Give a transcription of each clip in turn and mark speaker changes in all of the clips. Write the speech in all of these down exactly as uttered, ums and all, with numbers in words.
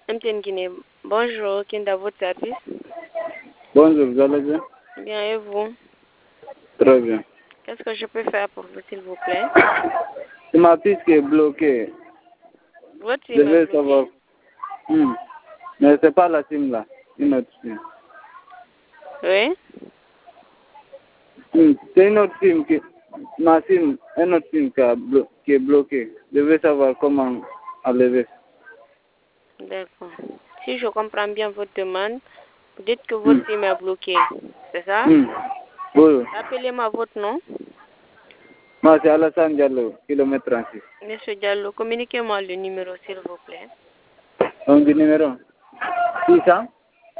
Speaker 1: M T N Guinée, bonjour, qui est à votre service?
Speaker 2: Bonjour, vous allez bien?
Speaker 1: Bien, et vous?
Speaker 2: Très bien.
Speaker 1: Qu'est-ce que je peux faire pour vous, s'il vous plaît?
Speaker 2: C'est ma piste qui est bloquée.
Speaker 1: Votre
Speaker 2: Je
Speaker 1: SIM est
Speaker 2: veux
Speaker 1: bloquée?
Speaker 2: savoir. Hmm. Mais c'est pas la SIM là, une autre SIM.
Speaker 1: Oui?
Speaker 2: Hmm. C'est une autre SIM qui, ma SIM, une autre SIM qui, a blo... qui est bloquée. Je veux savoir comment enlever.
Speaker 1: D'accord. Si je comprends bien votre demande, vous dites que votre
Speaker 2: Hmm.
Speaker 1: SIM est bloqué, c'est ça?
Speaker 2: Hmm. Oui.
Speaker 1: Rappelez-moi votre nom.
Speaker 2: Moi, c'est Alassane Diallo, kilomètre trente-six.
Speaker 1: Monsieur Diallo, communiquez-moi le numéro, s'il vous plaît.
Speaker 2: Donc, le numéro six cents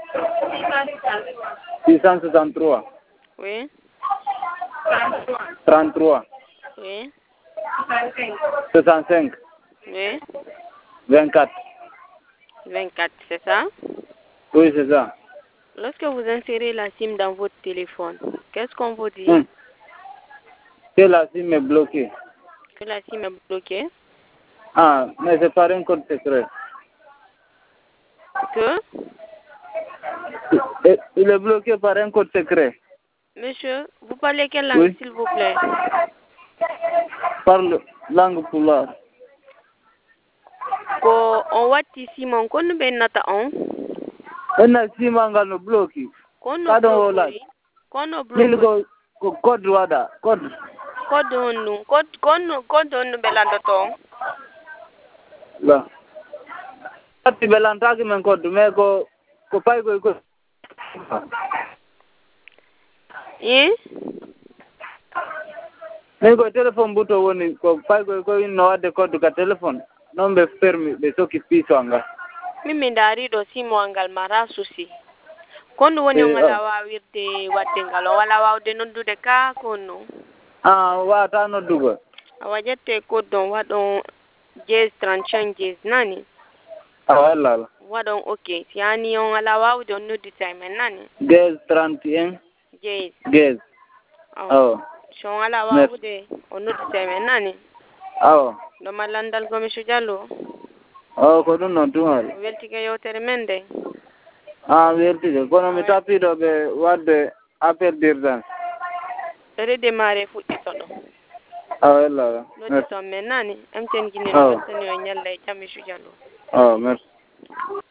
Speaker 2: six cent soixante-trois
Speaker 1: Oui?
Speaker 2: trente-trois
Speaker 1: Oui?
Speaker 2: soixante-cinq
Speaker 1: Oui?
Speaker 2: vingt-quatre.
Speaker 1: vingt-quatre, c'est ça?
Speaker 2: Oui, c'est ça.
Speaker 1: Lorsque vous insérez la SIM dans votre téléphone, qu'est-ce qu'on vous dit?
Speaker 2: Hmm. Que la SIM est bloquée.
Speaker 1: Que la SIM est bloquée?
Speaker 2: Ah, mais c'est par un code secret.
Speaker 1: Que?
Speaker 2: Et il est bloqué par un code secret.
Speaker 1: Monsieur, vous parlez quelle langue,
Speaker 2: Oui.
Speaker 1: s'il vous plaît?
Speaker 2: Parle langue pulaar.
Speaker 1: Ko on watti simon kono be nata on?
Speaker 2: Ena sima ngano bloki.
Speaker 1: Kono
Speaker 2: Kadon wola.
Speaker 1: blokori? Kono
Speaker 2: Min
Speaker 1: blokori?
Speaker 2: ko ko code wada. Code.
Speaker 1: Code onu, code kono code onu be lando ton?
Speaker 2: La. Ati belantaki men code me ko ko pay ko ko.
Speaker 1: Eh?
Speaker 2: Men ko telephone buto woni ko pay ko ko no wade code ka telephone. Non be fermi be soki piso anga.
Speaker 1: Mimi ndari do simo angal mara susi. Kono woni
Speaker 2: Eh,
Speaker 1: ngala
Speaker 2: oh.
Speaker 1: wawirde wadde ngalo wala wawde noddude ka kono.
Speaker 2: Ah, wata no dugo.
Speaker 1: Awajette code don wadon jez trente-cinq jez nani?
Speaker 2: Ah, wala.
Speaker 1: Wadon okay. Si yani on ala wawde on noddi time nani?
Speaker 2: Gaz trente et un.
Speaker 1: Jez.
Speaker 2: Gaz.
Speaker 1: Oh.
Speaker 2: Oh.
Speaker 1: So ala
Speaker 2: Merci.
Speaker 1: wawde on noddi time nani?
Speaker 2: Oh.
Speaker 1: Do malandal go Monsieur Diallo.
Speaker 2: Oh, ko ɗum noon tumari.
Speaker 1: Weltige yewtere men de.
Speaker 2: Ah, weltide kono mi tapiɗo ɓe wadde appel d'urgence.
Speaker 1: Redémarrer fuɗɗito ɗo.
Speaker 2: Ah, wella.
Speaker 1: Noddi ton men nani? M T N Guinée
Speaker 2: Oh.
Speaker 1: no wattani o ñalla e jam Monsieur Diallo.
Speaker 2: Oh, merci.